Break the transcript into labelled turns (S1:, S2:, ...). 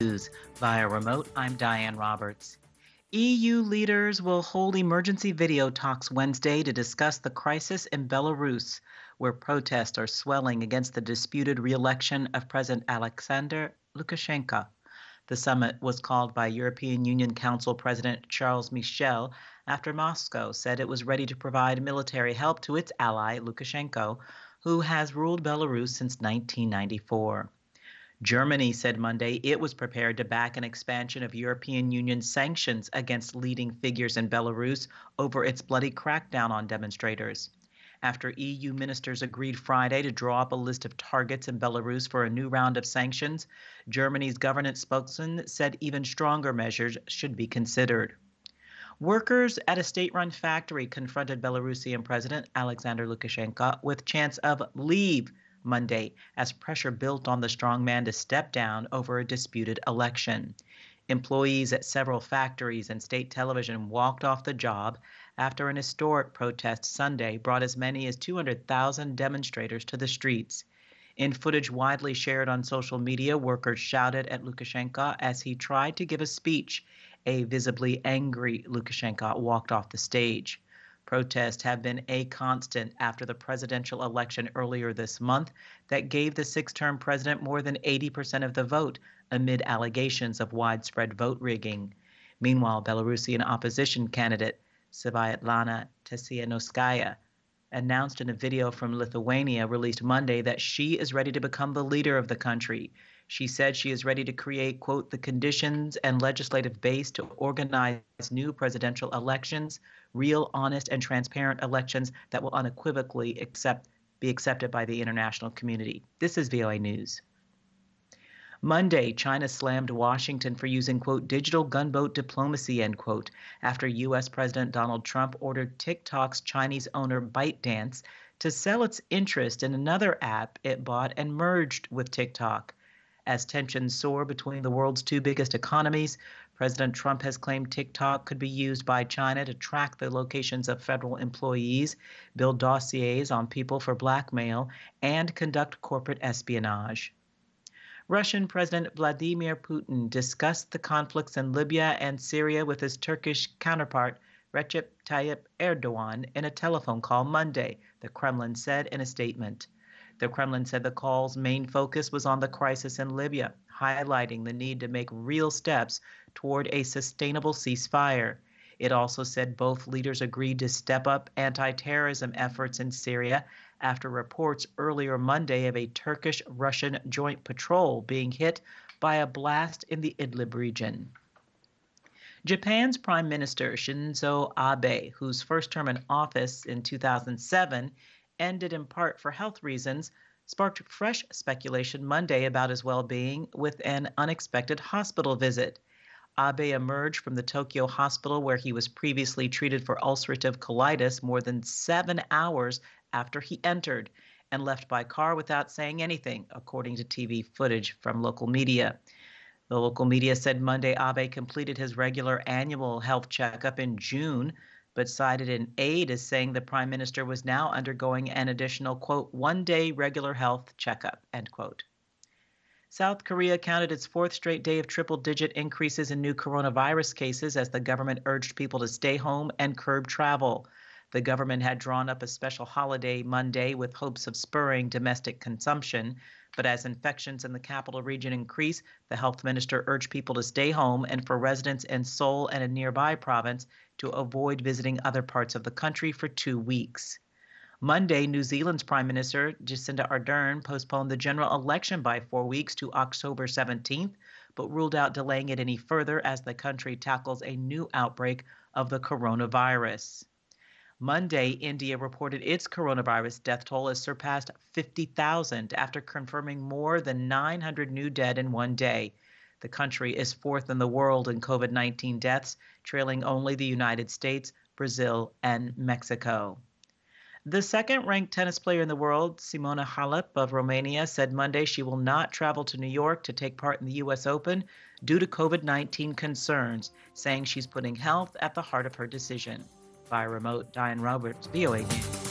S1: News via remote. I'm Diane Roberts. EU leaders will hold emergency video talks Wednesday to discuss the crisis in Belarus, where protests are swelling against the disputed re-election of President Alexander Lukashenko. The summit was called by European Union Council President Charles Michel after Moscow said it was ready to provide military help to its ally Lukashenko, who has ruled Belarus since 1994. Germany said Monday it was prepared to back an expansion of European Union sanctions against leading figures in Belarus over its bloody crackdown on demonstrators. After EU ministers agreed Friday to draw up a list of targets in Belarus for a new round of sanctions, Germany's government spokesman said even stronger measures should be considered. Workers at a state-run factory confronted Belarusian President Alexander Lukashenko with chants of leave Monday as pressure built on the strongman to step down over a disputed election. Employees at several factories and state television walked off the job after an historic protest Sunday brought as many as 200,000 demonstrators to the streets. In footage widely shared on social media, workers shouted at Lukashenko as he tried to give a speech. A visibly angry Lukashenko walked off the stage. Protests have been a constant after the presidential election earlier this month that gave the six-term president more than 80% of the vote amid allegations of widespread vote rigging. Meanwhile, Belarusian opposition candidate Sviatlana Tsikhanouskaya announced in a video from Lithuania released Monday that she is ready to become the leader of the country. She said she is ready to create, quote, the conditions and legislative base to organize new presidential elections, real, honest, and transparent elections that will unequivocally be accepted by the international community. This is VOA News. Monday, China slammed Washington for using, quote, digital gunboat diplomacy, end quote, after U.S. President Donald Trump ordered TikTok's Chinese owner ByteDance to sell its interest in another app it bought and merged with TikTok. As tensions soar between the world's two biggest economies, President Trump has claimed TikTok could be used by China to track the locations of federal employees, build dossiers on people for blackmail, and conduct corporate espionage. Russian President Vladimir Putin discussed the conflicts in Libya and Syria with his Turkish counterpart, Recep Tayyip Erdogan, in a telephone call Monday, the Kremlin said in a statement. The Kremlin said the call's main focus was on the crisis in Libya, highlighting the need to make real steps toward a sustainable ceasefire. It also said both leaders agreed to step up anti-terrorism efforts in Syria after reports earlier Monday of a Turkish-Russian joint patrol being hit by a blast in the Idlib region. Japan's Prime Minister Shinzo Abe, whose first term in office in 2007 ended in part for health reasons, sparked fresh speculation Monday about his well-being with an unexpected hospital visit. Abe emerged from the Tokyo hospital where he was previously treated for ulcerative colitis more than 7 hours after he entered and left by car without saying anything, according to TV footage from local media. The local media said Monday Abe completed his regular annual health checkup in June, but cited an aide as saying the prime minister was now undergoing an additional, quote, one-day regular health checkup, end quote. South Korea counted its fourth straight day of triple-digit increases in new coronavirus cases as the government urged people to stay home and curb travel. The government had drawn up a special holiday Monday with hopes of spurring domestic consumption, but as infections in the capital region increase, the health minister urged people to stay home and for residents in Seoul and a nearby province to avoid visiting other parts of the country for 2 weeks. Monday, New Zealand's Prime Minister Jacinda Ardern postponed the general election by 4 weeks to October 17th, but ruled out delaying it any further as the country tackles a new outbreak of the coronavirus. Monday, India reported its coronavirus death toll has surpassed 50,000 after confirming more than 900 new dead in one day. The country is fourth in the world in COVID-19 deaths, trailing only the United States, Brazil, and Mexico. The second-ranked tennis player in the world, Simona Halep of Romania, said Monday she will not travel to New York to take part in the U.S. Open due to COVID-19 concerns, saying she's putting health at the heart of her decision. By remote, Diane Roberts, VOA News.